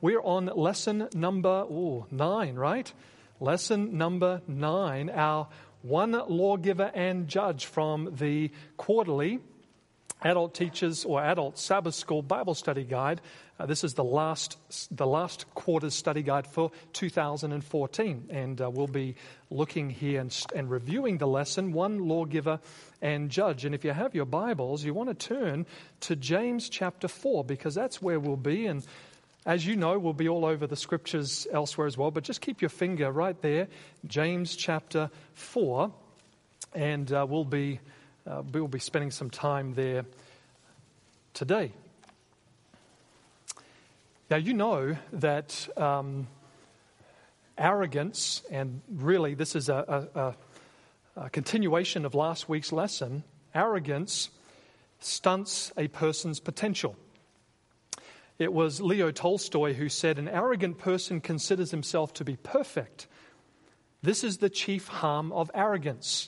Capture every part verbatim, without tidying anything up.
we're on lesson number ooh, nine, right? Lesson number nine, our one lawgiver and judge from the quarterly Adult Teachers or Adult Sabbath School Bible Study Guide. Uh, this is the last the last quarter's study guide for two thousand fourteen, and uh, we'll be looking here and, and reviewing the lesson, one lawgiver and judge. And if you have your Bibles, you want to turn to James chapter four, because that's where we'll be. And as you know, we'll be all over the scriptures elsewhere as well, but just keep your finger right there, James chapter four, and uh, we'll be uh, we'll be spending some time there today. Now, you know that um, arrogance, and really this is a, a, a continuation of last week's lesson, arrogance stunts a person's potential. It was Leo Tolstoy who said, "An arrogant person considers himself to be perfect. This is the chief harm of arrogance.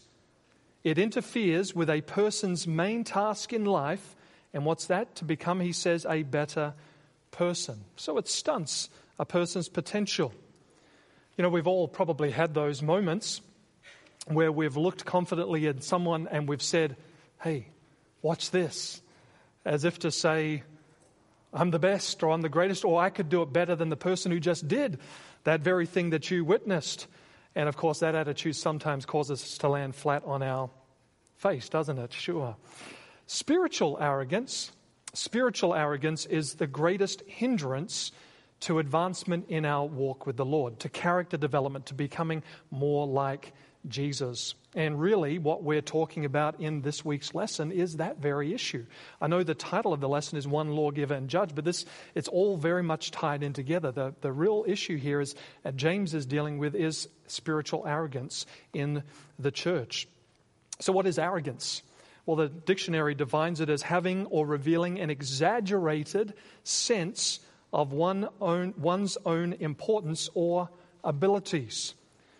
It interferes with a person's main task in life, and what's that? To become, he says, a better person." So it stunts a person's potential. You know, we've all probably had those moments where we've looked confidently at someone and we've said, "Hey, watch this," as if to say, "I'm the best," or "I'm the greatest," or "I could do it better than the person who just did that very thing that you witnessed." And of course, that attitude sometimes causes us to land flat on our face, doesn't it? Sure. Spiritual arrogance, spiritual arrogance is the greatest hindrance to advancement in our walk with the Lord, to character development, to becoming more like Jesus. And really what we're talking about in this week's lesson is that very issue. I know the title of the lesson is One Lawgiver and Judge, but this it's all very much tied in together. The, the real issue here is, uh, James is dealing with, is spiritual arrogance in the church. So what is arrogance? Well, the dictionary defines it as having or revealing an exaggerated sense of one own, one's own importance or abilities.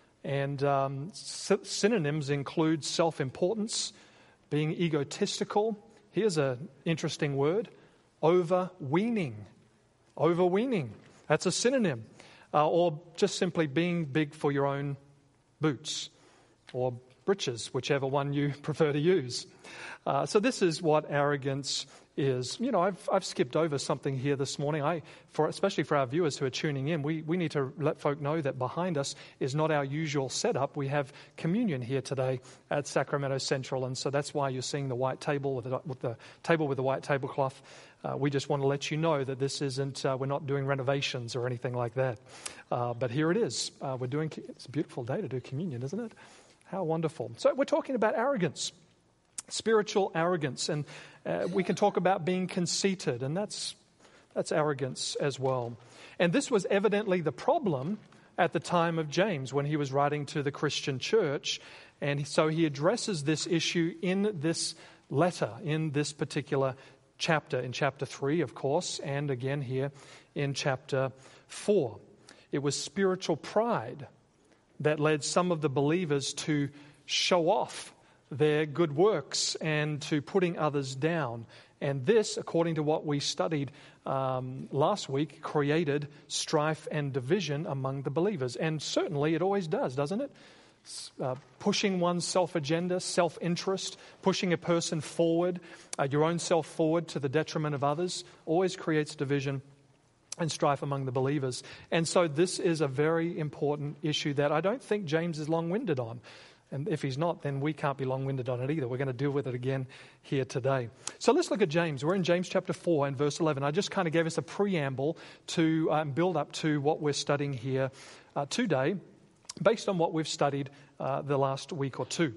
And um, synonyms include self-importance, being egotistical. Here's an interesting word, overweening. Overweening, that's a synonym. Uh, or just simply being big for your own boots or britches, whichever one you prefer to use. Uh, so this is what arrogance is. You know, I've I've skipped over something here this morning. I, for especially for our viewers who are tuning in, we, we need to let folk know that behind us is not our usual setup. We have communion here today at Sacramento Central, and so that's why you're seeing the white table with the, with the table with the white tablecloth. Uh, we just want to let you know that this isn't. Uh, we're not doing renovations or anything like that. Uh, but here it is. Uh, we're doing. It's a beautiful day to do communion, isn't it? How wonderful. So we're talking about arrogance. Spiritual arrogance, and uh, we can talk about being conceited, and that's that's arrogance as well. And this was evidently the problem at the time of James when he was writing to the Christian church, and so he addresses this issue in this letter, in this particular chapter, in chapter three, of course, and again here in chapter four. It was spiritual pride that led some of the believers to show off their good works and to putting others down. And this, according to what we studied um, last week, created strife and division among the believers. And certainly it always does, doesn't it? Uh, pushing one's self-agenda, self-interest, pushing a person forward, uh, your own self forward to the detriment of others, always creates division and strife among the believers. And so this is a very important issue that I don't think James is long-winded on. And if he's not, then we can't be long-winded on it either. We're going to deal with it again here today. So let's look at James. We're in James chapter four and verse eleven. I just kind of gave us a preamble to um, build up to what we're studying here uh, today, based on what we've studied uh, the last week or two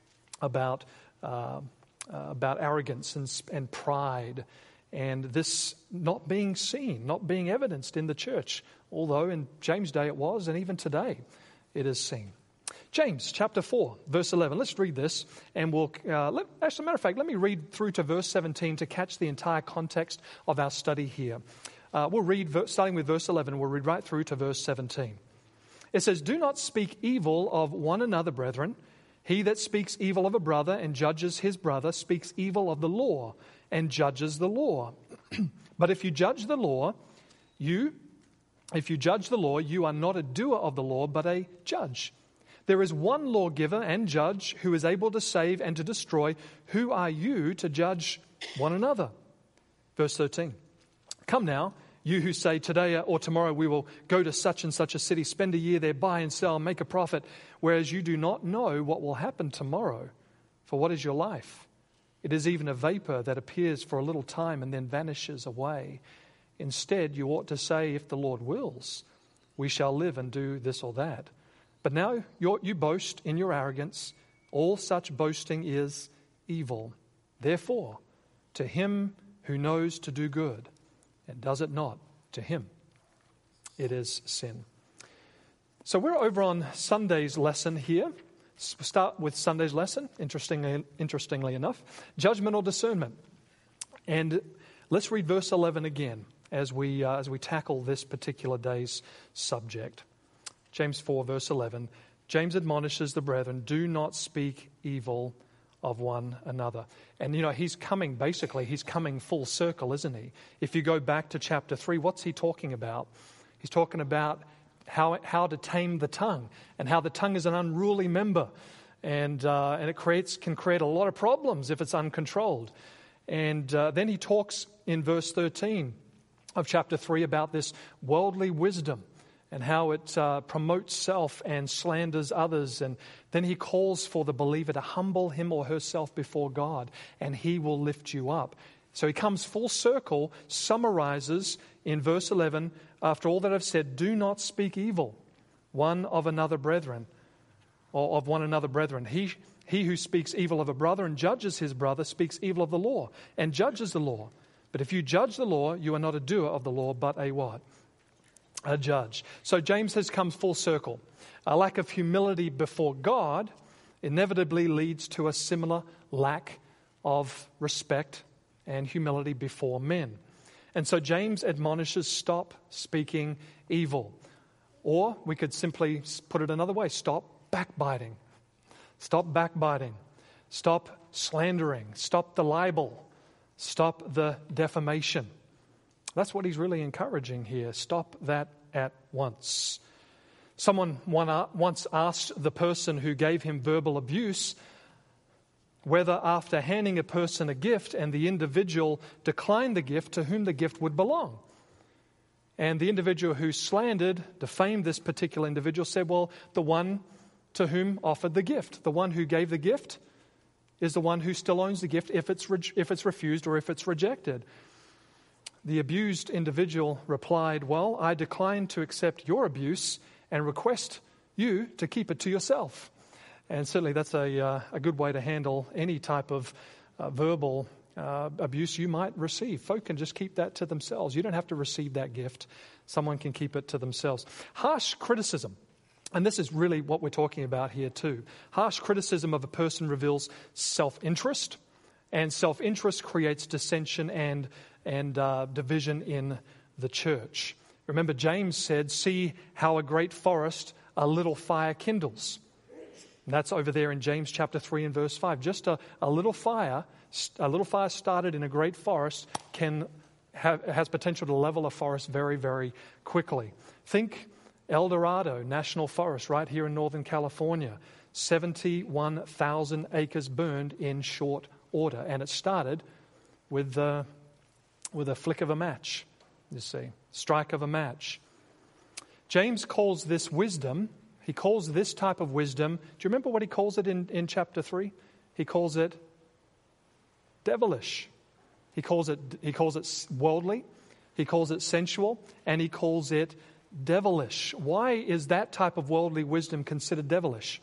about uh, uh, about arrogance and, and pride, and this not being seen, not being evidenced in the church, although in James' day it was, and even today it is seen. James chapter four, verse eleven. Let's read this, and we'll, uh, let, as a matter of fact, let me read through to verse seventeen to catch the entire context of our study here. Uh, we'll read, starting with verse eleven, we'll read right through to verse seventeen. It says, "Do not speak evil of one another, brethren. He that speaks evil of a brother and judges his brother speaks evil of the law and judges the law. But if you judge the law, you If you judge the law, you are not a doer of the law, but a judge. There is one lawgiver and judge who is able to save and to destroy. Who are you to judge one another? Verse thirteen. Come now, you who say today or tomorrow we will go to such and such a city, spend a year there, buy and sell, make a profit, whereas you do not know what will happen tomorrow. For what is your life? It is even a vapor that appears for a little time and then vanishes away. Instead, you ought to say, if the Lord wills, we shall live and do this or that. But now you're, you boast in your arrogance. All such boasting is evil. Therefore, to him who knows to do good and does it not, to him it is sin. So we're over on Sunday's lesson here. We'll start with Sunday's lesson, interestingly, interestingly enough. Judgment or discernment. And let's read verse eleven again as we uh, as we tackle this particular day's subject. James four, verse eleven. James admonishes the brethren, do not speak evil of one another. And, you know, he's coming, basically, he's coming full circle, isn't he? If you go back to chapter three, what's he talking about? He's talking about how how to tame the tongue and how the tongue is an unruly member. And uh, and it creates can create a lot of problems if it's uncontrolled. And uh, then he talks in verse thirteen of chapter three about this worldly wisdom and how it uh, promotes self and slanders others. And then he calls for the believer to humble him or herself before God, and he will lift you up. So he comes full circle, summarizes in verse eleven, after all that I've said, do not speak evil one of another brethren, or of one another brethren. He, he who speaks evil of a brother and judges his brother speaks evil of the law and judges the law. But if you judge the law, you are not a doer of the law, but a what? A judge. So James has come full circle. A lack of humility before God inevitably leads to a similar lack of respect and humility before men. And so James admonishes, stop speaking evil. Or we could simply put it another way, stop backbiting. Stop backbiting. Stop slandering. Stop the libel. Stop the defamation. That's what he's really encouraging here. Stop that at once. Someone once asked the person who gave him verbal abuse whether after handing a person a gift and the individual declined the gift, to whom the gift would belong. And the individual who slandered, defamed this particular individual said, well, the one to whom offered the gift, the one who gave the gift is the one who still owns the gift if it's re- if it's refused or if it's rejected. The abused individual replied, well, I decline to accept your abuse and request you to keep it to yourself. And certainly that's a, uh, a good way to handle any type of uh, verbal uh, abuse you might receive. Folk can just keep that to themselves. You don't have to receive that gift. Someone can keep it to themselves. Harsh criticism. And this is really what we're talking about here too. Harsh criticism of a person reveals self-interest, and self-interest creates dissension and, and uh, division in the church. Remember, James said, see how a great forest a little fire kindles. And that's over there in James chapter three and verse five. Just a, a little fire, a little fire started in a great forest can have, has potential to level a forest very, very quickly. Think El Dorado National Forest right here in Northern California. seventy-one thousand acres burned in short order. And it started with, uh, with a flick of a match, you see, strike of a match. James calls this wisdom. He calls this type of wisdom. Do you remember what he calls it in, in chapter three? He calls it devilish. He calls it, he calls it worldly. He calls it sensual. And he calls it devilish. Why is that type of worldly wisdom considered devilish?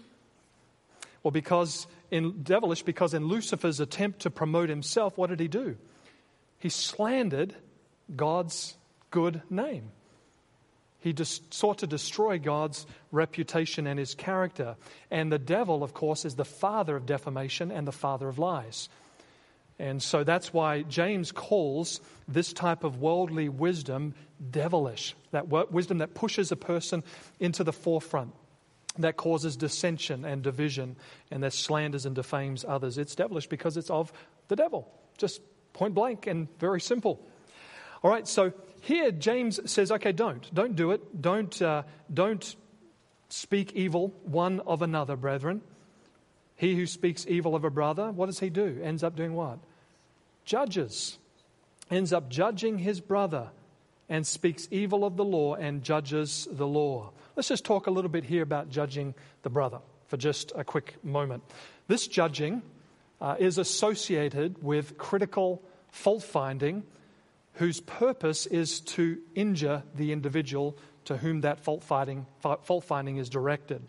Well, because in devilish, because in Lucifer's attempt to promote himself, what did he do? He slandered God's good name. He just sought to destroy God's reputation and his character. And the devil, of course, is the father of defamation and the father of lies. And so that's why James calls this type of worldly wisdom devilish. That wisdom that pushes a person into the forefront, that causes dissension and division, and that slanders and defames others. It's devilish because it's of the devil. Just point blank and very simple. All right, so here James says, okay, don't. Don't do it. Don't, uh, don't speak evil one of another, brethren. He who speaks evil of a brother, what does he do? Ends up doing what? Judges. Ends up judging his brother and speaks evil of the law and judges the law. Let's just talk a little bit here about judging the brother for just a quick moment. This judging uh, is associated with critical fault-finding whose purpose is to injure the individual to whom that fault-finding, fault-finding is directed.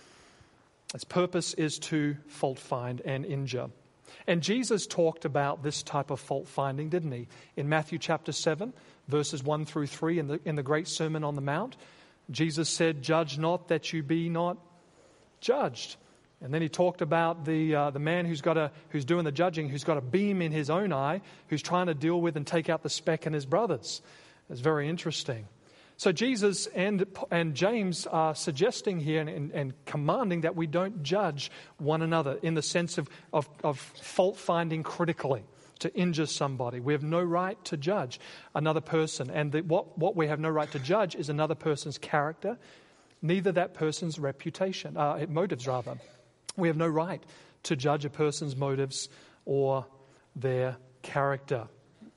Its purpose is to fault-find and injure. And Jesus talked about this type of fault-finding, didn't he? In Matthew chapter seven, verses one through three, in the, in the great Sermon on the Mount, Jesus said, "Judge not that you be not judged." And then he talked about the uh, the man who's got a who's doing the judging, who's got a beam in his own eye, who's trying to deal with and take out the speck in his brother's. It's very interesting. So Jesus and and James are suggesting here and, and, and commanding that we don't judge one another in the sense of, of, of fault-finding critically to injure somebody. We have no right to judge another person. And the, what, what we have no right to judge is another person's character, neither that person's reputation, uh, motives rather. We have no right to judge a person's motives or their character.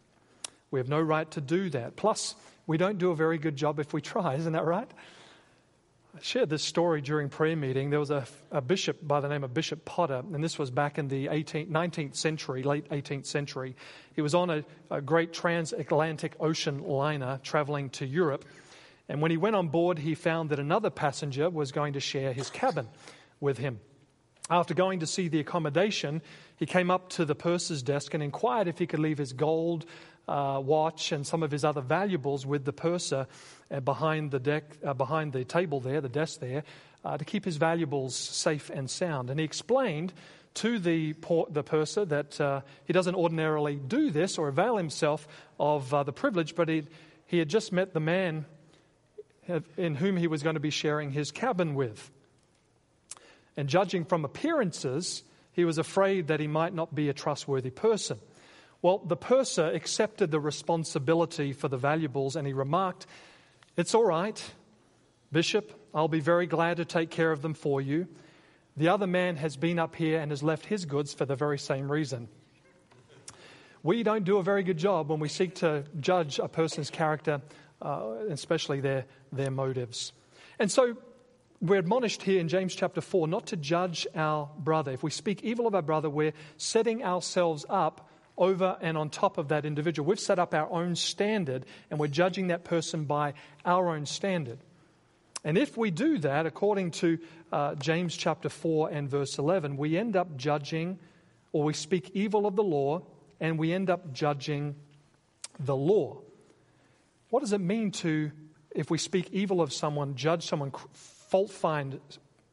We have no right to do that. Plus, we don't do a very good job if we try, isn't that right? I shared this story during prayer meeting. There was a, a bishop by the name of Bishop Potter, and this was back in the eighteenth, nineteenth century, late eighteenth century. He was on a, a great transatlantic ocean liner traveling to Europe, and when he went on board, he found that another passenger was going to share his cabin with him. After going to see the accommodation, he came up to the purser's desk and inquired if he could leave his gold Uh, watch and some of his other valuables with the purser uh, behind the deck, uh, behind the table there, the desk there, uh, to keep his valuables safe and sound. And he explained to the por- the purser that uh, he doesn't ordinarily do this or avail himself of uh, the privilege, but he he had just met the man in whom he was going to be sharing his cabin with. And judging from appearances, he was afraid that he might not be a trustworthy person. Well, the purser accepted the responsibility for the valuables and he remarked, "It's all right, Bishop, I'll be very glad to take care of them for you. The other man has been up here and has left his goods for the very same reason." We don't do a very good job when we seek to judge a person's character, uh, especially their, their motives. And so we're admonished here in James chapter four not to judge our brother. If we speak evil of our brother, we're setting ourselves up over and on top of that individual. We've set up our own standard and we're judging that person by our own standard. And if we do that, according to uh, James chapter four and verse eleven, we end up judging, or we speak evil of the law, and we end up judging the law. What does it mean to, if we speak evil of someone, judge someone, fault find,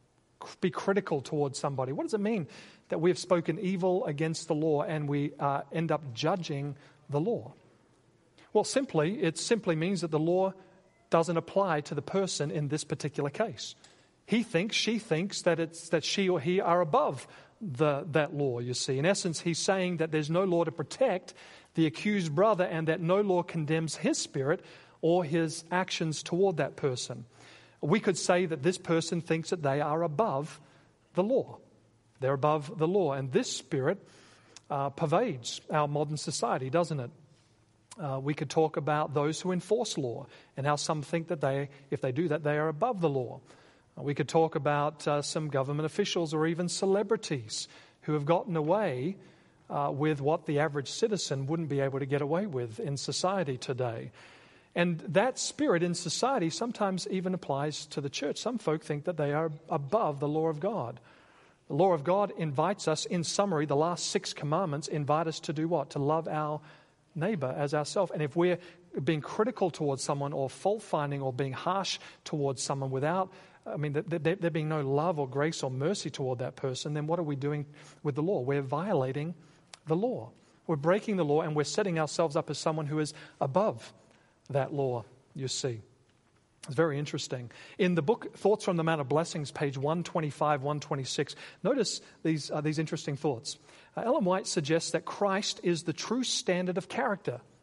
be critical towards somebody? What does it mean that we have spoken evil against the law and we uh, end up judging the law? Well, simply, it simply means that the law doesn't apply to the person in this particular case. He thinks, she thinks that it's that she or he are above the that law, you see. In essence, he's saying that there's no law to protect the accused brother and that no law condemns his spirit or his actions toward that person. We could say that this person thinks that they are above the law. They're above the law. And this spirit uh, pervades our modern society, doesn't it? Uh, we could talk about those who enforce law and how some think that they, if they do that, they are above the law. Uh, we could talk about uh, some government officials or even celebrities who have gotten away uh, with what the average citizen wouldn't be able to get away with in society today. And that spirit in society sometimes even applies to the church. Some folk think that they are above the law of God. The law of God invites us, in summary, the last six commandments invite us to do what? To love our neighbor as ourselves. And if we're being critical towards someone or fault-finding or being harsh towards someone without, I mean, there, there being no love or grace or mercy toward that person, then what are we doing with the law? We're violating the law. We're breaking the law and we're setting ourselves up as someone who is above that law, you see. It's very interesting. In the book Thoughts from the Mount of Blessings, page one twenty-five, one twenty-six, notice these, uh, these interesting thoughts. Uh, Ellen White suggests that Christ is the true standard of character.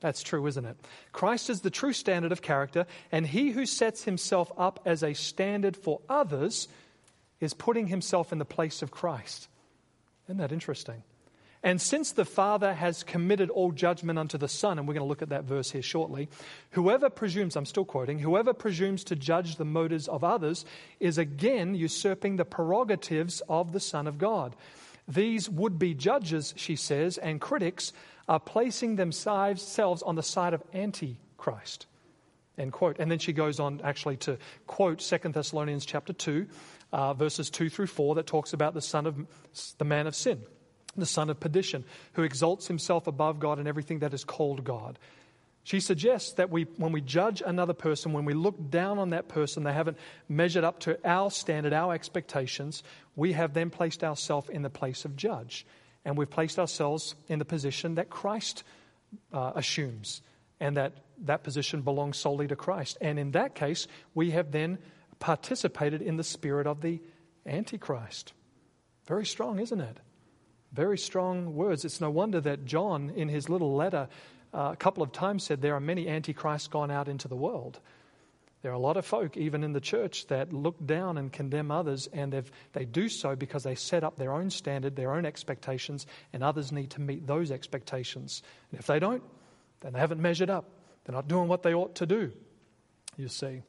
That's true, isn't it? Christ is the true standard of character, and he who sets himself up as a standard for others is putting himself in the place of Christ. Isn't that interesting? And since the Father has committed all judgment unto the Son, and we're going to look at that verse here shortly, whoever presumes, I'm still quoting, whoever presumes to judge the motives of others is again usurping the prerogatives of the Son of God. These would-be judges, she says, and critics are placing themselves on the side of Antichrist. End quote. And then she goes on actually to quote Second Thessalonians chapter two, uh, verses two through four, that talks about the son of the man of sin, the son of perdition, who exalts himself above God and everything that is called God. She suggests that we, when we judge another person, when we look down on that person, they haven't measured up to our standard, our expectations, we have then placed ourselves in the place of judge. And we've placed ourselves in the position that Christ uh, assumes, and that that position belongs solely to Christ. And in that case, we have then participated in the spirit of the Antichrist. Very strong, isn't it? Very strong words. It's no wonder that John, in his little letter, uh, a couple of times said there are many antichrists gone out into the world. There are a lot of folk, even in the church, that look down and condemn others, and they've, they do so because they set up their own standard, their own expectations, and others need to meet those expectations. And if they don't, then they haven't measured up. They're not doing what they ought to do, you see.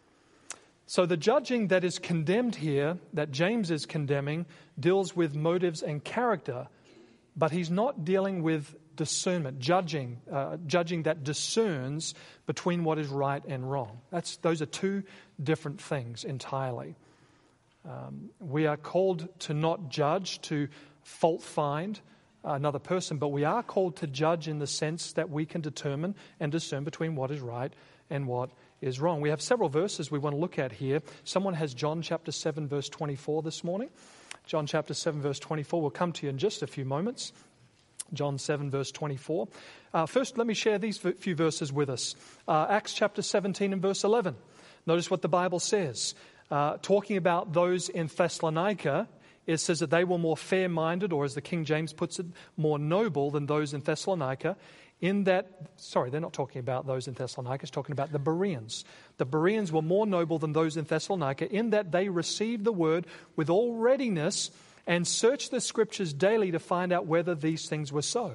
So the judging that is condemned here, that James is condemning, deals with motives and character, but he's not dealing with discernment, judging, uh, judging that discerns between what is right and wrong. That's those are two different things entirely. Um, we are called to not judge, to fault find another person, but we are called to judge in the sense that we can determine and discern between what is right and what is wrong. We have several verses we want to look at here. Someone has John chapter seven, verse twenty-four this morning. John chapter seven, verse twenty-four. We'll come to you in just a few moments. John seven, verse twenty-four. Uh, first, let me share these few verses with us. Uh, Acts chapter seventeen and verse eleven. Notice what the Bible says. Uh, talking about those in Thessalonica, it says that they were more fair-minded, or as the King James puts it, more noble than those in Thessalonica. In that, sorry, they're not talking about those in Thessalonica, it's talking about the Bereans. The Bereans were more noble than those in Thessalonica in that they received the word with all readiness and searched the scriptures daily to find out whether these things were so.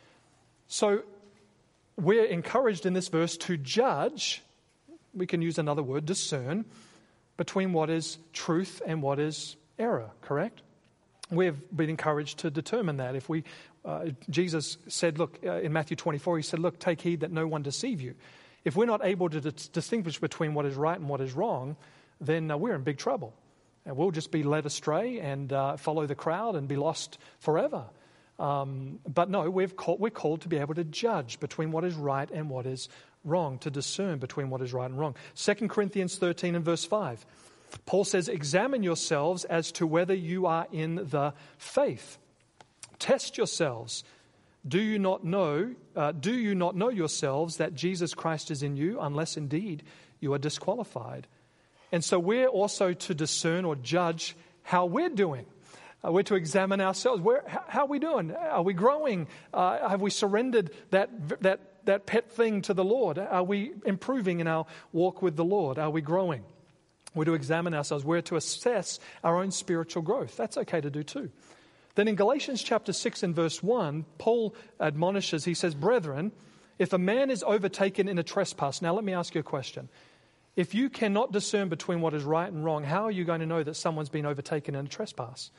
So we're encouraged in this verse to judge, we can use another word, discern, between what is truth and what is error, correct? We've been encouraged to determine that. If we, uh, Jesus said, look, uh, in Matthew twenty-four, he said, look, take heed that no one deceive you. If we're not able to d- distinguish between what is right and what is wrong, then uh, we're in big trouble. And we'll just be led astray and uh, follow the crowd and be lost forever. Um, but no, we've called, we're called to be able to judge between what is right and what is wrong, to discern between what is right and wrong. Second Corinthians thirteen and verse five. Paul says, examine yourselves as to whether you are in the faith. Test yourselves. Do you not know, uh, do you not know yourselves that Jesus Christ is in you, unless indeed you are disqualified? And so we're also to discern or judge how we're doing. Uh, we're to examine ourselves. Where, how, how are we doing? Are we growing? Uh, have we surrendered that that that pet thing to the Lord? Are we improving in our walk with the Lord? Are we growing? We're to examine ourselves. We're to assess our own spiritual growth. That's okay to do too. Then in Galatians chapter six and verse one, Paul admonishes, he says, brethren, if a man is overtaken in a trespass. Now let me ask you a question. If you cannot discern between what is right and wrong, how are you going to know that someone's been overtaken in a trespass?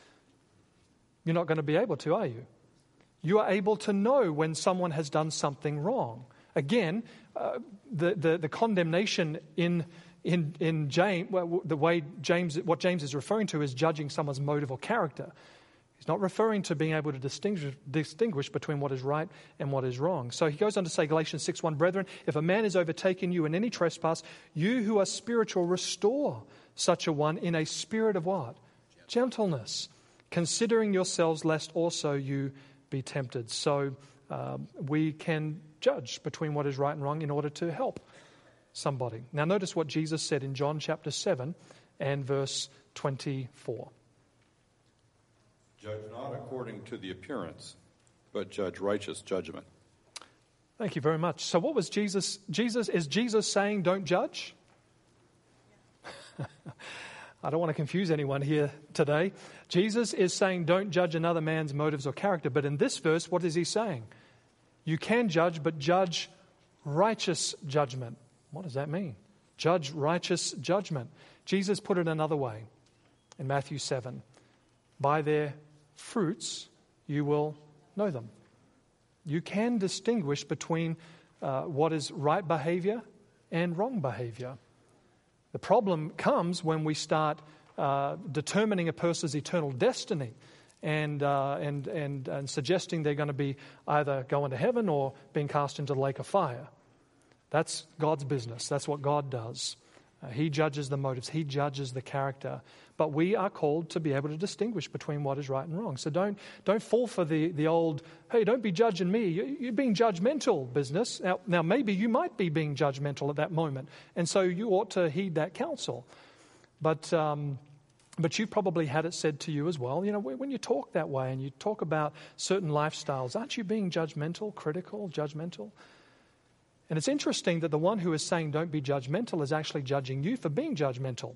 You're not going to be able to, are you? You are able to know when someone has done something wrong. Again, uh, the, the, the condemnation in in in James, well, the way James, what James is referring to is judging someone's motive or character. He's not referring to being able to distinguish, distinguish between what is right and what is wrong. So he goes on to say, Galatians six one, brethren, if a man is overtaken you in any trespass, you who are spiritual, restore such a one in a spirit of what? Gentleness, considering yourselves, lest also you be tempted. So um, we can judge between what is right and wrong in order to help somebody. Now notice what Jesus said in John chapter seven and verse twenty-four. Judge not according to the appearance, but judge righteous judgment. Thank you very much. So what was Jesus? Jesus is Jesus saying don't judge? I don't want to confuse anyone here today. Jesus is saying don't judge another man's motives or character. But in this verse, what is he saying? You can judge, but judge righteous judgment. What does that mean? Judge righteous judgment. Jesus put it another way in Matthew seven. By their fruits you will know them. You can distinguish between uh, what is right behavior and wrong behavior. The problem comes when we start uh, determining a person's eternal destiny and, uh, and, and, and suggesting they're going to be either going to heaven or being cast into the lake of fire. That's God's business. That's what God does. Uh, he judges the motives. He judges the character. But we are called to be able to distinguish between what is right and wrong. So don't don't fall for the, the old, hey, don't be judging me. You, you're being judgmental business. Now, now, maybe you might be being judgmental at that moment. And so you ought to heed that counsel. But um, but you've probably had it said to you as well. You know, when you talk that way and you talk about certain lifestyles, aren't you being judgmental, critical, judgmental? And it's interesting that the one who is saying don't be judgmental is actually judging you for being judgmental.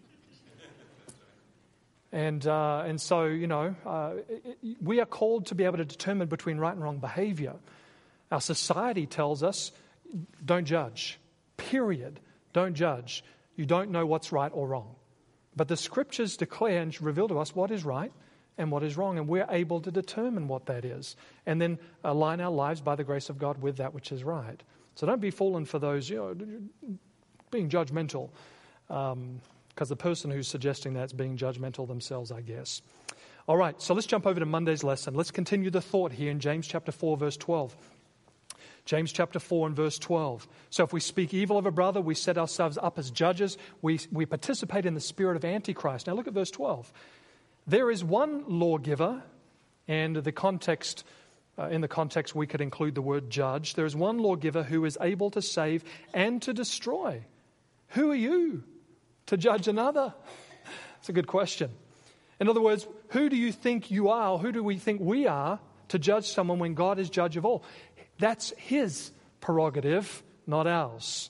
And uh, and so, you know, uh, it, it, we are called to be able to determine between right and wrong behavior. Our society tells us, don't judge, period. Don't judge. You don't know what's right or wrong. But the Scriptures declare and reveal to us what is right and what is wrong, and we're able to determine what that is and then align our lives by the grace of God with that which is right. So don't be fallen for those, you know, being judgmental, um, because the person who's suggesting that's being judgmental themselves, I guess. All right, so let's jump over to Monday's lesson. Let's continue the thought here in James chapter four, verse twelve. James chapter four and verse twelve. So if we speak evil of a brother, we set ourselves up as judges. We, we participate in the spirit of Antichrist. Now look at verse twelve. There is one lawgiver, and the context... Uh, in the context, we could include the word judge. There is one lawgiver who is able to save and to destroy. Who are you to judge another? It's a good question. In other words, who do you think you are, or who do we think we are to judge someone when God is judge of all? That's his prerogative, not ours.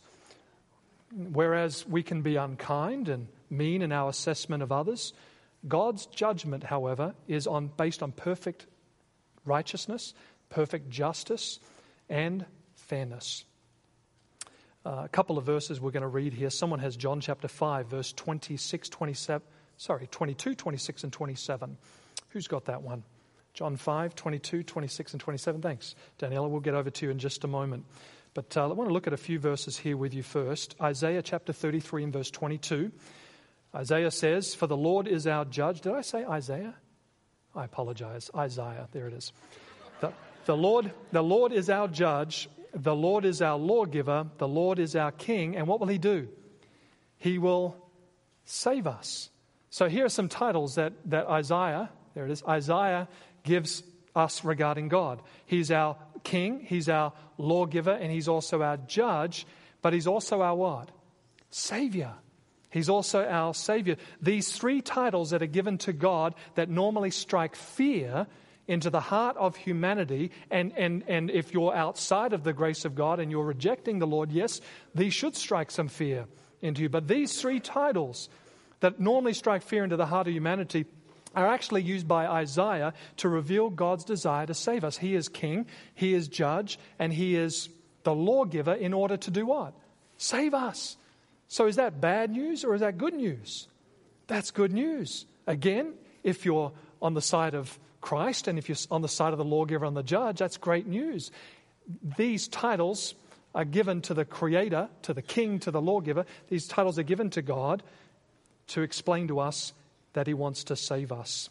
Whereas we can be unkind and mean in our assessment of others, God's judgment, however, is on based on perfect righteousness, perfect justice, and fairness. Uh, a couple of verses we're going to read here. Someone has John chapter five, verse twenty-six, twenty-seven, sorry, twenty-two, twenty-six, and twenty-seven. Who's got that one? John five, twenty-two, twenty-six, and twenty-seven. Thanks, Daniela. We'll get over to you in just a moment. But uh, I want to look at a few verses here with you first. Isaiah chapter thirty-three and verse twenty-two. Isaiah says, "For the Lord is our judge." Did I say Isaiah? I apologize. Isaiah, there it is. The, the Lord, the Lord is our judge. The Lord is our lawgiver. The Lord is our king. And what will he do? He will save us. So here are some titles that, that Isaiah, there it is, Isaiah gives us regarding God. He's our king, he's our lawgiver, and he's also our judge, but he's also our what? Savior. He's also our Savior. These three titles that are given to God that normally strike fear into the heart of humanity, and, and, and if you're outside of the grace of God and you're rejecting the Lord, yes, these should strike some fear into you. But these three titles that normally strike fear into the heart of humanity are actually used by Isaiah to reveal God's desire to save us. He is king, he is judge, and he is the lawgiver in order to do what? Save us. So is that bad news or is that good news? That's good news. Again, if you're on the side of Christ and if you're on the side of the lawgiver and the judge, that's great news. These titles are given to the Creator, to the King, to the lawgiver. These titles are given to God to explain to us that he wants to save us.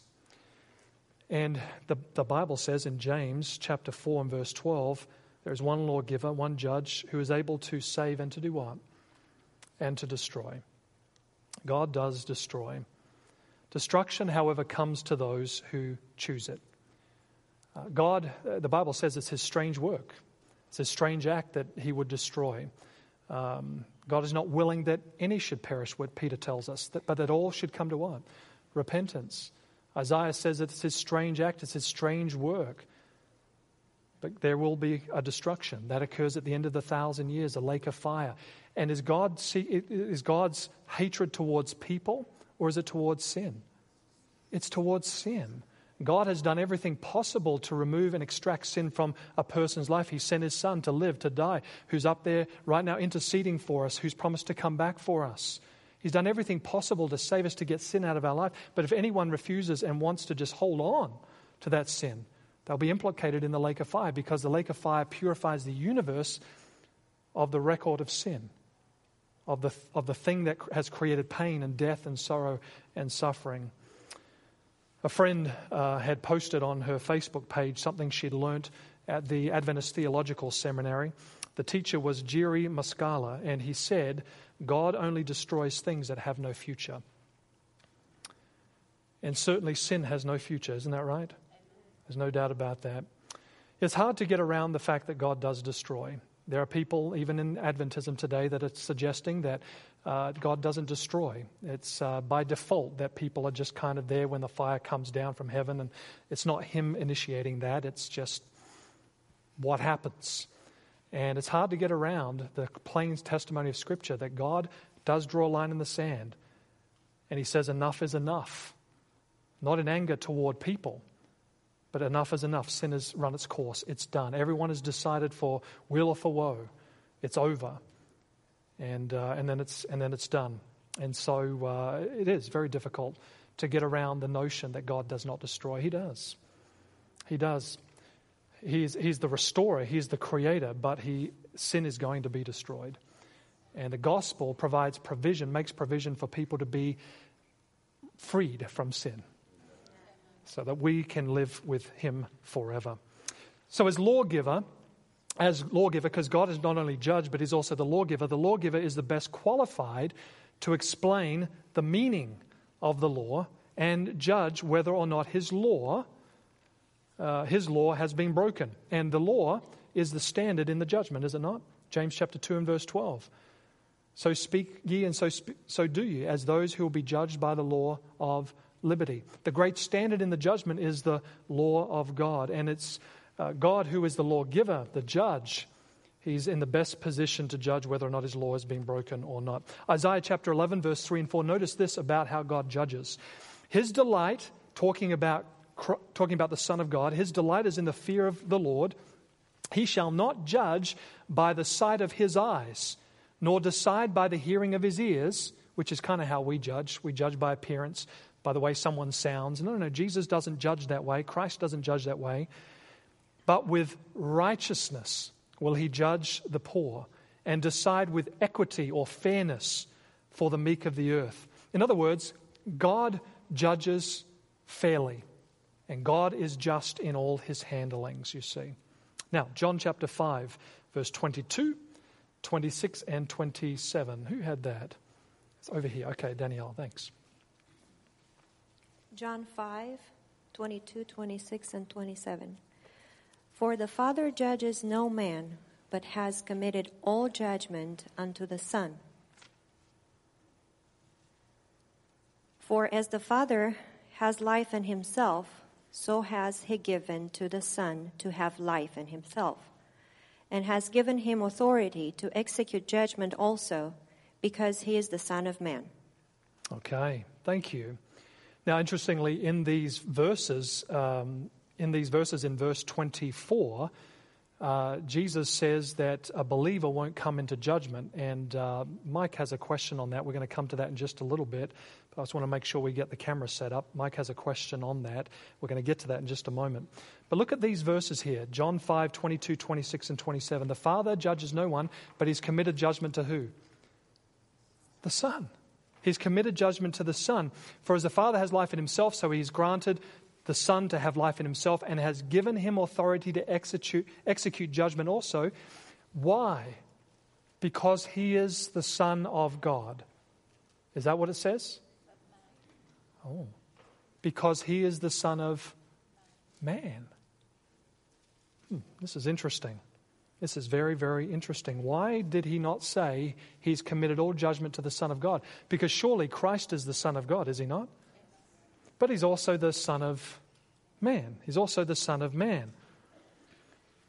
And the, the Bible says in James chapter four and verse twelve, there is one lawgiver, one judge who is able to save and to do what? And to destroy. God does destroy. Destruction, however, comes to those who choose it. Uh, God, uh, the Bible says it's his strange work. It's a strange act that he would destroy. Um, God is not willing that any should perish, what Peter tells us, that, but that all should come to what? Repentance. Isaiah says it's his strange act, it's his strange work. but there will be a destruction that occurs at the end of the thousand years, a lake of fire. And is God is God's hatred towards people, or is it towards sin? It's towards sin. God has done everything possible to remove and extract sin from a person's life. He sent his son to live, to die, who's up there right now interceding for us, who's promised to come back for us. He's done everything possible to save us, to get sin out of our life. But if anyone refuses and wants to just hold on to that sin, they'll be implicated in the lake of fire, because the lake of fire purifies the universe of the record of sin, of the, of the thing that has created pain and death and sorrow and suffering. A friend uh, had posted on her Facebook page something she'd learnt at the Adventist Theological Seminary. The teacher was Jerry Muscala, and he said, God only destroys things that have no future. And certainly sin has no future, isn't that right? There's no doubt about that. It's hard to get around the fact that God does destroy. There are people, even in Adventism today, that are suggesting that uh, God doesn't destroy. It's uh, by default that people are just kind of there when the fire comes down from heaven, and it's not Him initiating that. It's just what happens. And it's hard to get around the plain testimony of Scripture that God does draw a line in the sand. And He says enough is enough. Not in anger toward people, but enough is enough. Sin has run its course. It's done. Everyone has decided for weal or for woe. It's over. And uh, and then it's and then it's done. And so uh, it is very difficult to get around the notion that God does not destroy. He does. He does. He's he's the restorer. He's the creator. But he sin is going to be destroyed. And the gospel provides provision, makes provision for people to be freed from sin, so that we can live with Him forever. So as lawgiver, as lawgiver, because God is not only judge, but He's also the lawgiver, the lawgiver is the best qualified to explain the meaning of the law and judge whether or not His law, uh, His law has been broken. And the law is the standard in the judgment, is it not? James chapter two and verse twelve. So speak ye and so sp- so do ye, as those who will be judged by the law of liberty. The great standard in the judgment is the law of God, and it's uh, God who is the lawgiver, the judge. He's in the best position to judge whether or not His law has been broken or not. Isaiah chapter eleven, verse three and four, notice this about how God judges. His delight, talking about, talking about the Son of God, His delight is in the fear of the Lord. He shall not judge by the sight of His eyes, nor decide by the hearing of His ears, which is kind of how we judge. We judge by appearance, by the way someone sounds. No, no, no, Jesus doesn't judge that way. Christ doesn't judge that way. But with righteousness will He judge the poor and decide with equity or fairness for the meek of the earth. In other words, God judges fairly, and God is just in all His handlings, you see. Now, John chapter five, verse twenty-two, twenty-six and twenty-seven. Who had that? It's over here. Okay, Danielle, thanks. John five, twenty-two, twenty-six, and twenty-seven. For the Father judges no man, but has committed all judgment unto the Son. For as the Father has life in Himself, so has He given to the Son to have life in Himself, and has given Him authority to execute judgment also, because He is the Son of Man. Okay, thank you. Now, interestingly, in these verses, um, in these verses, in verse twenty-four, uh, Jesus says that a believer won't come into judgment. And uh, Mike has a question on that. We're going to come to that in just a little bit. But I just want to make sure we get the camera set up. Mike has a question on that. We're going to get to that in just a moment. But look at these verses here. John five, twenty-two, twenty-six, and twenty-seven. The Father judges no one, but He's committed judgment to who? The Son. He's committed judgment to the Son. For as the Father has life in Himself, so He's granted the Son to have life in Himself and has given Him authority to execute, execute judgment also. Why? Because He is the Son of God. Is that what it says? Oh. Because He is the Son of man. Hmm, this is interesting. This is very, very interesting. Why did He not say He's committed all judgment to the Son of God? Because surely Christ is the Son of God, is He not? But He's also the Son of man. He's also the Son of man.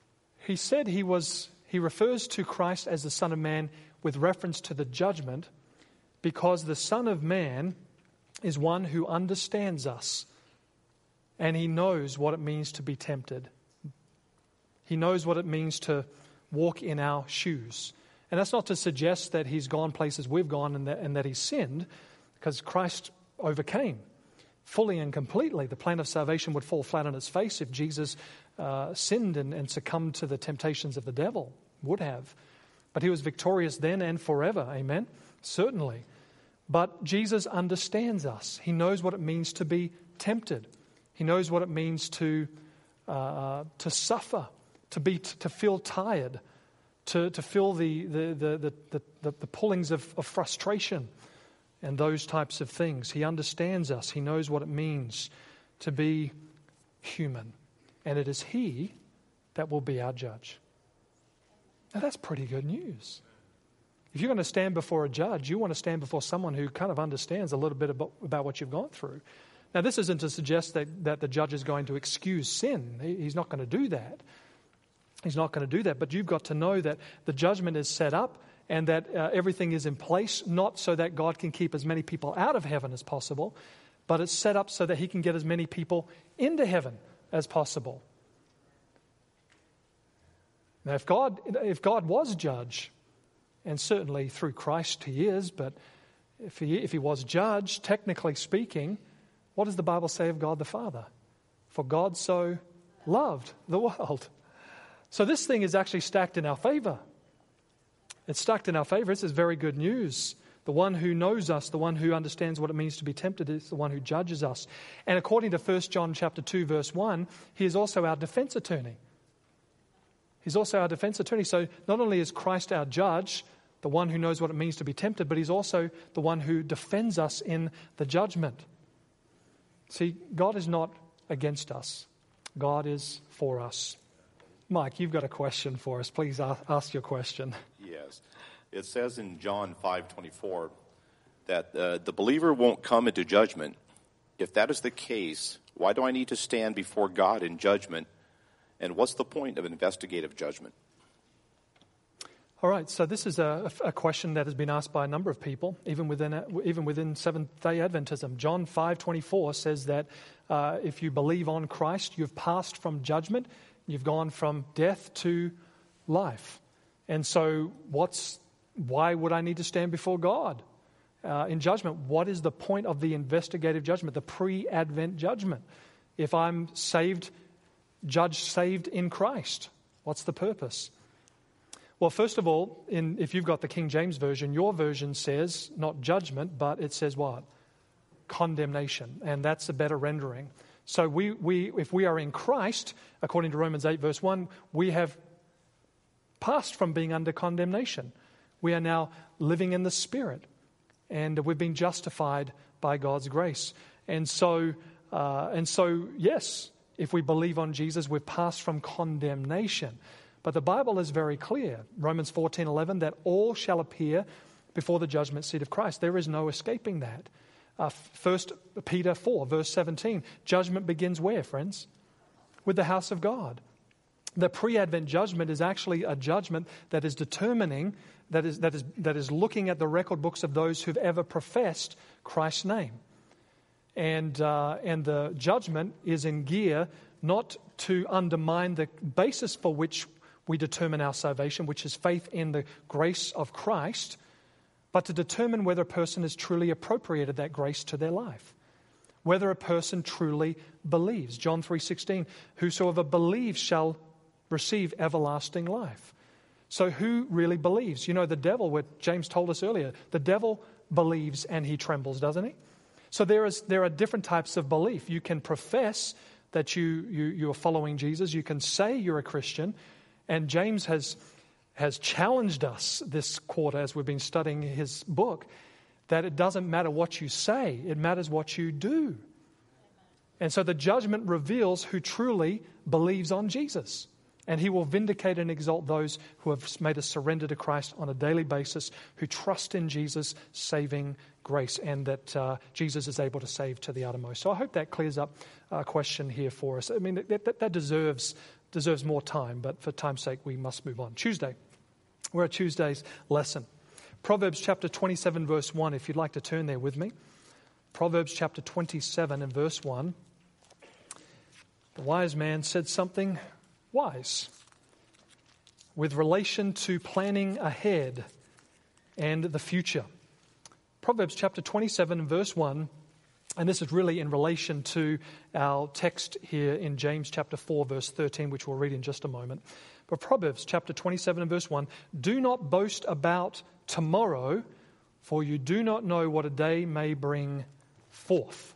he said he was, he refers to Christ as the Son of Man with reference to the judgment, because the Son of Man is one who understands us, and he knows what it means to be tempted. He knows what it means to walk in our shoes. And that's not to suggest that he's gone places we've gone and that, and that he's sinned, because Christ overcame fully and completely. The plan of salvation would fall flat on its face if Jesus uh, sinned and, and succumbed to the temptations of the devil. Would have. But he was victorious then and forever. Amen? Certainly. But Jesus understands us. He knows what it means to be tempted. He knows what it means to uh, to suffer, to be to feel tired, to to feel the the the the, the, the pullings of, of frustration and those types of things. He understands us. He knows what it means to be human, and it is He that will be our judge. Now that's pretty good news. If you're going to stand before a judge, you want to stand before someone who kind of understands a little bit about, about what you've gone through. Now, this isn't to suggest that, that the judge is going to excuse sin. He, he's not going to do that. He's not going to do that. But you've got to know that the judgment is set up and that uh, everything is in place, not so that God can keep as many people out of heaven as possible, but it's set up so that He can get as many people into heaven as possible. Now, if God, if God was judge, and certainly through Christ He is, but if he, if he was judge, technically speaking, what does the Bible say of God the Father? For God so loved the world. So this thing is actually stacked in our favor. It's stacked in our favor. This is very good news. The one who knows us, the one who understands what it means to be tempted, is the one who judges us. And according to First John chapter two, verse one, He is also our defense attorney. He's also our defense attorney. So not only is Christ our judge, the one who knows what it means to be tempted, but He's also the one who defends us in the judgment. See, God is not against us. God is for us. Mike, you've got a question for us. Please ask your question. Yes. It says in John five twenty-four that uh, the believer won't come into judgment. If that is the case, why do I need to stand before God in judgment? And what's the point of investigative judgment? All right, so this is a, a question that has been asked by a number of people, even within even within Seventh-day Adventism. John five twenty-four says that uh, if you believe on Christ, you've passed from judgment, you've gone from death to life. And so, what's why would I need to stand before God uh, in judgment? What is the point of the investigative judgment, the pre-Advent judgment? If I'm saved, judged, saved in Christ, what's the purpose? Well, first of all, in, if you've got the King James Version, your version says not judgment, but it says what? Condemnation. And that's a better rendering. So we, we, if we are in Christ, according to Romans eight, verse one, we have passed from being under condemnation. We are now living in the Spirit. And we've been justified by God's grace. And so, uh, and so, yes, if we believe on Jesus, we've passed from condemnation. But the Bible is very clear, Romans fourteen eleven, that all shall appear before the judgment seat of Christ. There is no escaping that. Uh, First Peter four, verse seventeen, judgment begins where, friends? With the house of God. The pre-Advent judgment is actually a judgment that is determining, that is, that is, that is looking at the record books of those who've ever professed Christ's name. And, uh, and the judgment is in gear not to undermine the basis for which we determine our salvation, which is faith in the grace of Christ, but to determine whether a person has truly appropriated that grace to their life, whether a person truly believes. John three sixteen, whosoever believes shall receive everlasting life. So who really believes? You know, the devil, what James told us earlier, the devil believes and he trembles, doesn't he? So there is there are different types of belief. You can profess that you, you, you are following Jesus. You can say you're a Christian. And James has has challenged us this quarter as we've been studying his book, that it doesn't matter what you say, it matters what you do. And so the judgment reveals who truly believes on Jesus. And He will vindicate and exalt those who have made a surrender to Christ on a daily basis, who trust in Jesus' saving grace, and that uh, Jesus is able to save to the uttermost. So I hope that clears up a question here for us. I mean, that, that, that deserves deserves more time, but for time's sake, we must move on. Tuesday. We're at Tuesday's lesson. Proverbs chapter twenty-seven, verse one, if you'd like to turn there with me. Proverbs chapter twenty-seven and verse one. The wise man said something wise with relation to planning ahead and the future. Proverbs chapter twenty-seven, verse one, and this is really in relation to our text here in James chapter four, verse thirteen, which we'll read in just a moment. But Proverbs chapter twenty-seven and verse one, do not boast about tomorrow, for you do not know what a day may bring forth.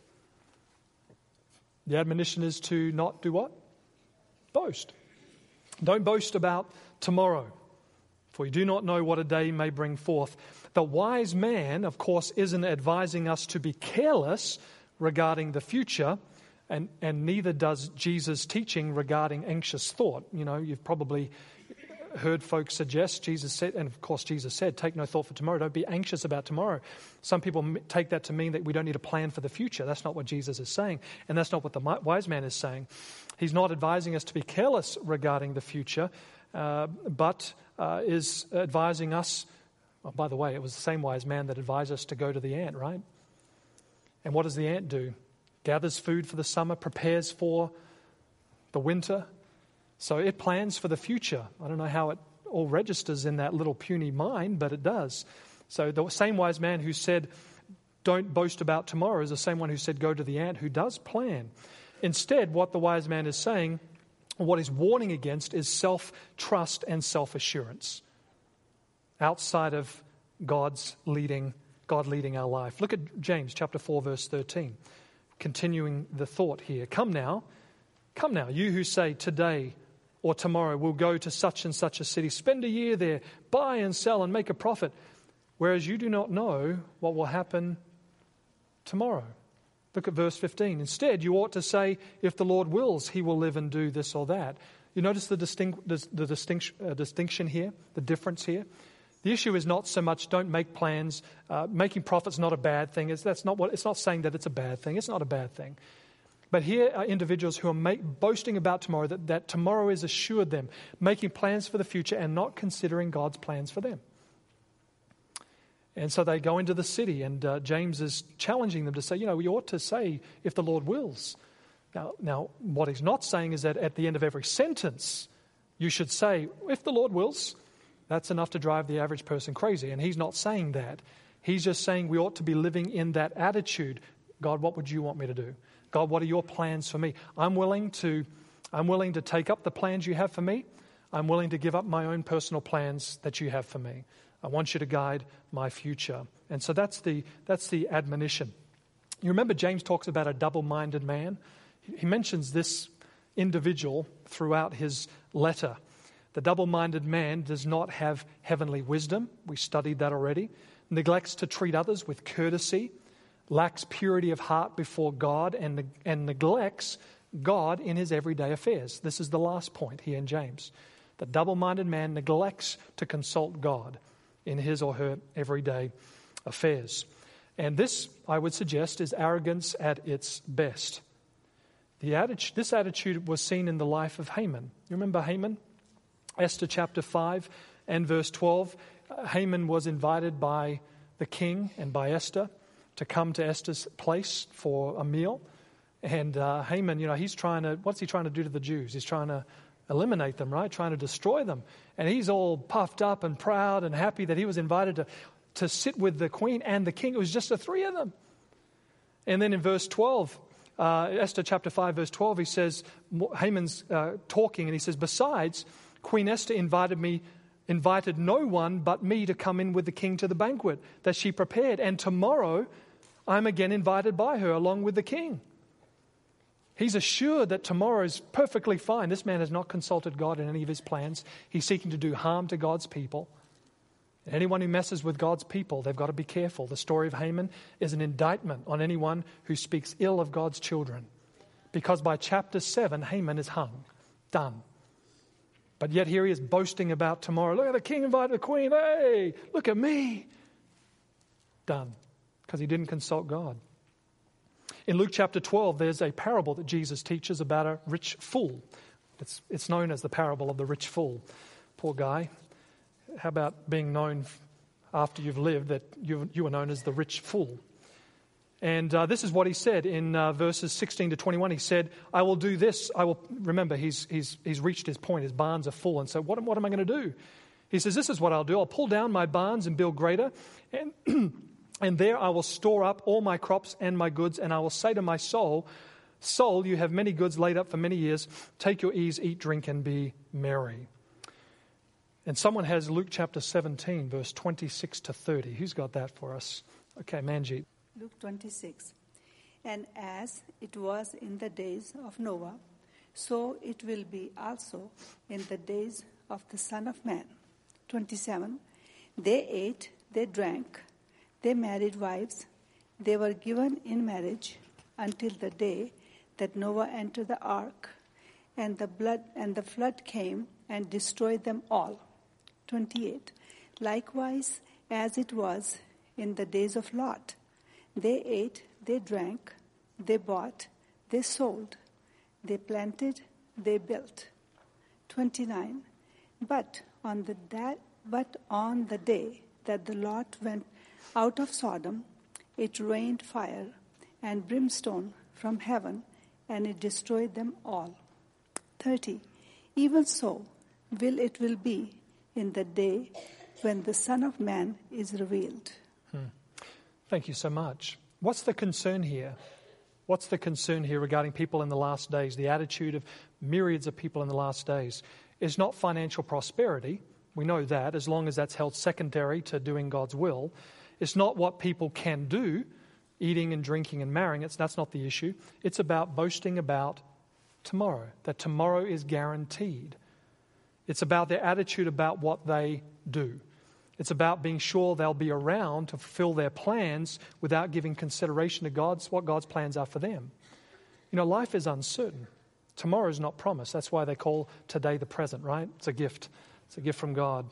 The admonition is to not do what? Boast. Don't boast about tomorrow, for you do not know what a day may bring forth. The wise man, of course, isn't advising us to be careless regarding the future, and, and neither does Jesus' teaching regarding anxious thought. You know, you've probably heard folks suggest, Jesus said, and of course Jesus said, take no thought for tomorrow, don't be anxious about tomorrow. Some people take that to mean that we don't need a plan for the future. That's not what Jesus is saying, and that's not what the wise man is saying. He's not advising us to be careless regarding the future, uh, but uh, is advising us, oh, by the way, it was the same wise man that advised us to go to the ant, right? And what does the ant do? Gathers food for the summer, prepares for the winter. So it plans for the future. I don't know how it all registers in that little puny mind, but it does. So the same wise man who said, don't boast about tomorrow, is the same one who said, go to the ant, who does plan. Instead, what the wise man is saying, what he's warning against, is self-trust and self-assurance outside of God's leading, God leading our life. Look at James chapter four, verse thirteen. Continuing the thought here. Come now, come now, you who say today or tomorrow we'll go to such and such a city, spend a year there, buy and sell and make a profit, whereas you do not know what will happen tomorrow. Look at verse fifteen. Instead, you ought to say, if the Lord wills, he will live and do this or that. You notice the, distinct, the, the distinction, uh, distinction here, the difference here? The issue is not so much don't make plans. Uh, making profit's not a bad thing. It's, that's not what, it's not saying that it's a bad thing. It's not a bad thing. But here are individuals who are make, boasting about tomorrow, that, that tomorrow is assured them, making plans for the future and not considering God's plans for them. And so they go into the city, and uh, James is challenging them to say, you know, we ought to say, if the Lord wills. Now, now, what he's not saying is that at the end of every sentence, you should say, if the Lord wills. That's enough to drive the average person crazy. And he's not saying that. He's just saying we ought to be living in that attitude. God, what would you want me to do? God, what are your plans for me? I'm willing to, I'm willing to take up the plans you have for me. I'm willing to give up my own personal plans that you have for me. I want you to guide my future. And so that's the, that's the admonition. You remember James talks about a double-minded man? He mentions this individual throughout his letter. The double-minded man does not have heavenly wisdom. We studied that already. Neglects to treat others with courtesy. Lacks purity of heart before God, and, and neglects God in his everyday affairs. This is the last point here in James. The double-minded man neglects to consult God in his or her everyday affairs. And this, I would suggest, is arrogance at its best. The attitude, this attitude was seen in the life of Haman. You remember Haman? Esther chapter five and verse twelve. Uh, Haman was invited by the king and by Esther to come to Esther's place for a meal. And uh, Haman, you know, he's trying to, what's he trying to do to the Jews? He's trying to eliminate them, right? Trying to destroy them. And he's all puffed up and proud and happy that he was invited to, to sit with the queen and the king. It was just the three of them. And then in verse twelve, uh, Esther chapter five, verse twelve, he says, Haman's uh, talking, and he says, besides, Queen Esther invited me, invited no one but me to come in with the king to the banquet that she prepared. And tomorrow I'm again invited by her along with the king. He's assured that tomorrow is perfectly fine. This man has not consulted God in any of his plans. He's seeking to do harm to God's people. And anyone who messes with God's people, they've got to be careful. The story of Haman is an indictment on anyone who speaks ill of God's children. Because by chapter seven, Haman is hung. Done. But yet here he is boasting about tomorrow. Look at the king invited the queen. Hey, look at me. Done. Because he didn't consult God. In Luke chapter twelve, there's a parable that Jesus teaches about a rich fool. It's, it's known as the parable of the rich fool. Poor guy. How about being known after you've lived that you, you were known as the rich fool? And uh, this is what he said in uh, verses sixteen to twenty-one. He said, I will do this. I will, remember, he's, he's, he's reached his point. His barns are full. And so what, what am I going to do? He says, this is what I'll do. I'll pull down my barns and build greater. And, and there I will store up all my crops and my goods. And I will say to my soul, soul, you have many goods laid up for many years. Take your ease, eat, drink, and be merry. And someone has Luke chapter seventeen, verse twenty-six to thirty. Who's got that for us? Okay, Manjeet. Luke twenty-six. And as it was in the days of Noah, so it will be also in the days of the Son of Man. twenty-seven. They ate, they drank, they married wives, they were given in marriage until the day that Noah entered the ark, and the blood and the flood came and destroyed them all. twenty-eight. Likewise, as it was in the days of Lot, they ate, they drank, they bought, they sold, they planted, they built. twenty-nine. But on the da- but on the day that the Lot went out of Sodom, it rained fire and brimstone from heaven, and it destroyed them all. thirty. Even so will it will be in the day when the Son of Man is revealed. Hmm. Thank you so much. What's the concern here? What's the concern here regarding people in the last days? The attitude of myriads of people in the last days is not financial prosperity. We know that, as long as that's held secondary to doing God's will. It's not what people can do, eating and drinking and marrying. It's, that's not the issue. It's about boasting about tomorrow, that tomorrow is guaranteed. It's about their attitude about what they do. It's about being sure they'll be around to fulfill their plans without giving consideration to God's what God's plans are for them. You know, life is uncertain. Tomorrow is not promised. That's why they call today the present, right? It's a gift. It's a gift from God.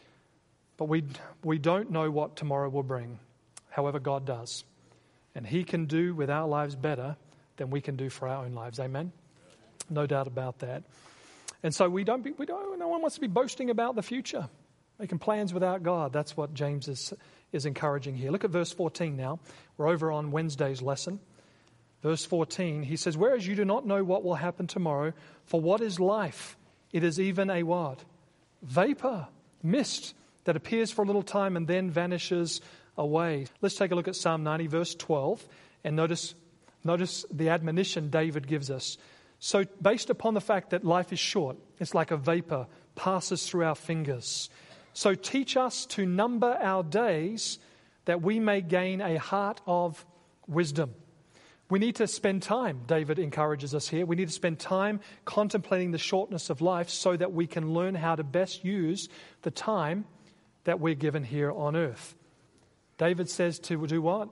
But we we don't know what tomorrow will bring. However, God does. And He can do with our lives better than we can do for our own lives. Amen? No doubt about that. And so we don't be, we don't, no one wants to be boasting about the future, making plans without God. That's what James is, is encouraging here. Look at verse fourteen now. We're over on Wednesday's lesson. Verse fourteen, he says, whereas you do not know what will happen tomorrow, for what is life? It is even a what? Vapor, mist that appears for a little time and then vanishes away. Let's take a look at Psalm ninety, verse twelve, and notice, notice the admonition David gives us. So based upon the fact that life is short, it's like a vapor, passes through our fingers. So teach us to number our days that we may gain a heart of wisdom. We need to spend time, David encourages us here. We need to spend time contemplating the shortness of life so that we can learn how to best use the time that we're given here on earth. David says to do what?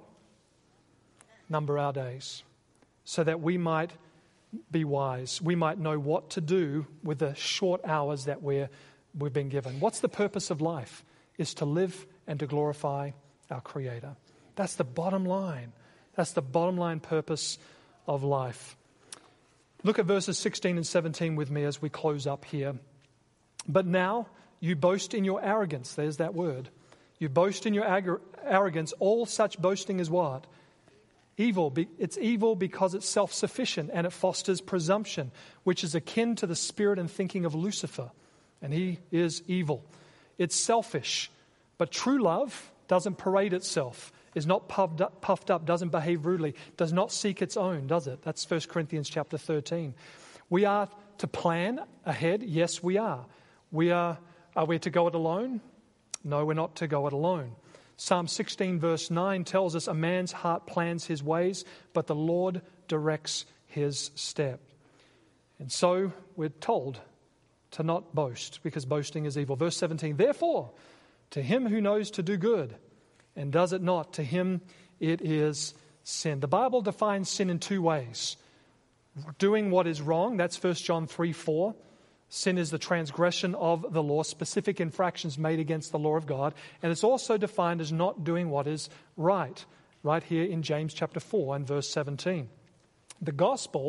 Number our days so that we might be wise. We might know what to do with the short hours that we're, we've been given. What's the purpose of life? Is to live and to glorify our Creator. That's the bottom line. That's the bottom line purpose of life. Look at verses sixteen and seventeen with me as we close up here. But now you boast in your arrogance. There's that word. You boast in your ag- arrogance. All such boasting is what? Evil. It's evil because it's self-sufficient and it fosters presumption, which is akin to the spirit and thinking of Lucifer. And he is evil. It's selfish. But true love doesn't parade itself, is not puffed up, puffed up, doesn't behave rudely, does not seek its own, does it? That's First Corinthians chapter thirteen. We are to plan ahead. Yes, we are. We are, are we to go it alone? No, we're not to go it alone. Psalm sixteen verse nine tells us a man's heart plans his ways, but the Lord directs his step. And so we're told to not boast because boasting is evil. Verse seventeen, therefore, to him who knows to do good and does it not, to him it is sin. The Bible defines sin in two ways. Doing what is wrong, that's First John three four. Sin is the transgression of the law, specific infractions made against the law of God. And it's also defined as not doing what is right, right here in James chapter four and verse seventeen. The gospel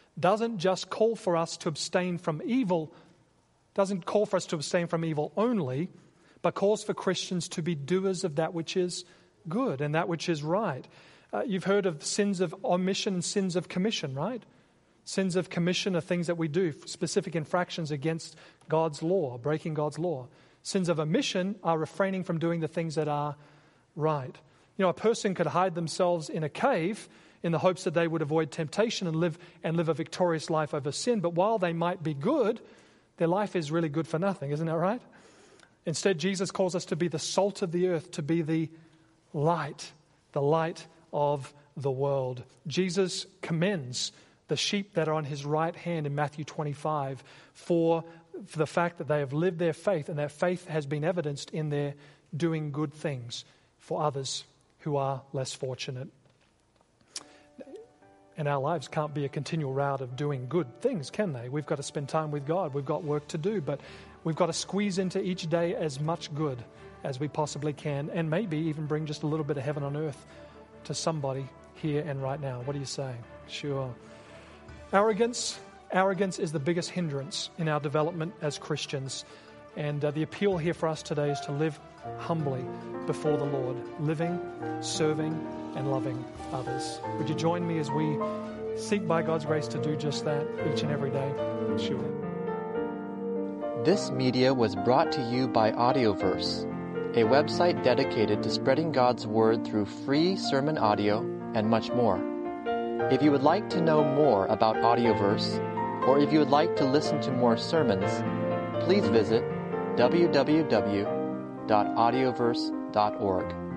doesn't just call for us to abstain from evil, doesn't call for us to abstain from evil only, but calls for Christians to be doers of that which is good and that which is right. Uh, you've heard of sins of omission and sins of commission, right? Sins of commission are things that we do, specific infractions against God's law, breaking God's law. Sins of omission are refraining from doing the things that are right. You know, a person could hide themselves in a cave in the hopes that they would avoid temptation and live and live a victorious life over sin. But while they might be good, their life is really good for nothing, isn't that right? Instead, Jesus calls us to be the salt of the earth, to be the light, the light of the world. Jesus commends the sheep that are on his right hand in Matthew twenty-five for, for the fact that they have lived their faith, and that faith has been evidenced in their doing good things for others who are less fortunate. And our lives can't be a continual route of doing good things, can they? We've got to spend time with God. We've got work to do, but we've got to squeeze into each day as much good as we possibly can, and maybe even bring just a little bit of heaven on earth to somebody here and right now. What do you say? Sure. Arrogance. Arrogance is the biggest hindrance in our development as Christians. And uh, the appeal here for us today is to live humbly before the Lord, living, serving, and loving others. Would you join me as we seek by God's grace to do just that each and every day? Sure. This media was brought to you by Audioverse, a website dedicated to spreading God's Word through free sermon audio and much more. If you would like to know more about Audioverse, or if you would like to listen to more sermons, please visit w w w dot audioverse dot org.